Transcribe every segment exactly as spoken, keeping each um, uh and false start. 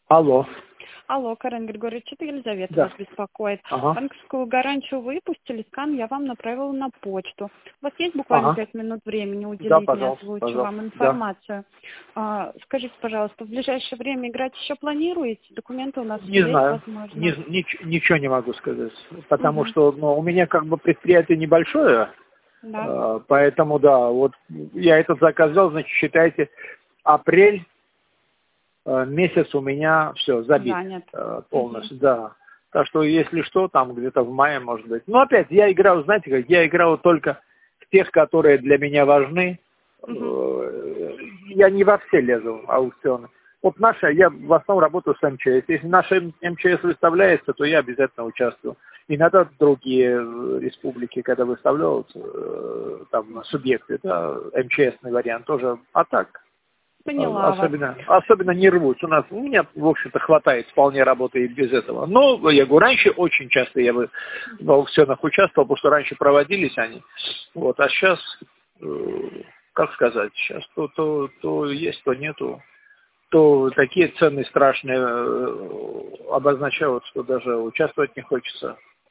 Алло. Алло, Карен Григорьевич, это Елизавета Да. вас беспокоит. Ага. Банковскую гарантию выпустили, скан я вам направила на почту. У вас есть буквально Ага. пять минут времени уделить Да, мне, пожалуйста, озвучу пожалуйста. вам Да. информацию? А, скажите, пожалуйста, в ближайшее время играть еще планируете? Документы у нас Не есть, знаю. возможно. Не, нич- ничего не могу сказать. Потому Угу. что ну, у меня как бы предприятие небольшое, Да. э, поэтому да, вот я этот заказ взял, значит, считайте, апрель э, месяц у меня все забит Занят. э, полностью, да. Так что если что, там где-то в мае может быть. Но опять, я играл, знаете как, я играл только в тех, которые для меня важны. Угу. Э, Я не во все лезу в аукционы. Вот наша, я в основном работаю с эм че эс. Если наша эм че эс выставляется, то я обязательно участвую. Иногда другие э, республики, когда выставляются, э, там субъекты, да, эм че эсный вариант тоже. А так, Поняла вас. особенно, особенно не рвусь. У нас, у меня, в общем-то, хватает вполне работы и без этого. Но, я говорю, раньше очень часто я бы в аукционах участвовал, потому что раньше проводились они. Вот, а сейчас, как сказать, сейчас то, то, то есть, то нету. То такие цены страшные обозначают, что даже участвовать не хочется.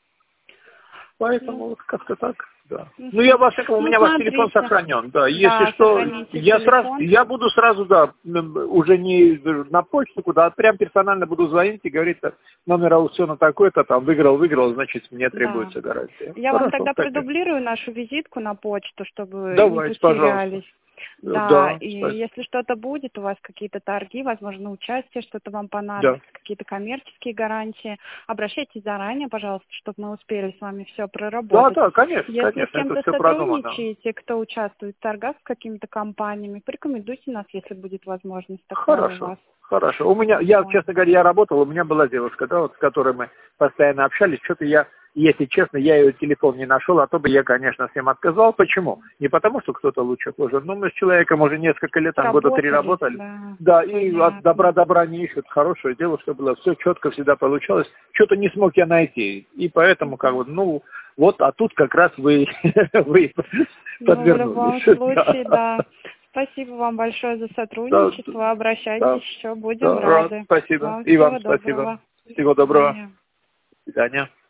Поэтому Ну, вот как-то так, да. угу. Ну, я, во всяком, у Ну, меня ваш телефон смотрите. сохранен, да. Если Да, что, сохраните я сразу, телефон. я буду сразу, да, уже не на почту куда, а прям персонально буду звонить и говорить, так, номер аукциона такой-то, там, выиграл, выиграл, значит, мне Да. требуется гарантия. Я вам Хорошо, тогда кстати. продублирую нашу визитку на почту, чтобы не Давайте, пожалуйста. потерялись. Да, Да, и кстати. если что-то будет, у вас какие-то торги, возможно, участие, что-то вам Да. понадобится, какие-то коммерческие гарантии, обращайтесь заранее, пожалуйста, чтобы мы успели с вами все Да, проработать. да, конечно, Если с конечно, это кем-то все продумано. сотрудничаете, кто участвует в торгах с какими-то компаниями, порекомендуйте нас, если будет возможность такая у Хорошо, вас. хорошо. У меня, я, Вот. честно говоря, я работал, у меня была девушка, да, вот, с которой мы постоянно общались, что-то я, если честно, я ее телефон не нашел, а то бы я, конечно, всем отказал. Почему? Не потому, что кто-то лучше хуже, но мы с человеком уже несколько лет, там, года три Сработались, работали. да. Да, и от Понятно. добра добра не ищут. Хорошая девушка была, все четко всегда получалось. Что-то не смог я найти. И поэтому, как бы, ну, вот, а тут как раз вы, вы Ну, в любом подвернулись. случае, да. Спасибо вам большое за Да, сотрудничество. Обращайтесь да, еще, будем да, рад, рады. спасибо. Вам И вам всего спасибо. доброго. Всего До доброго. свидания. До свидания.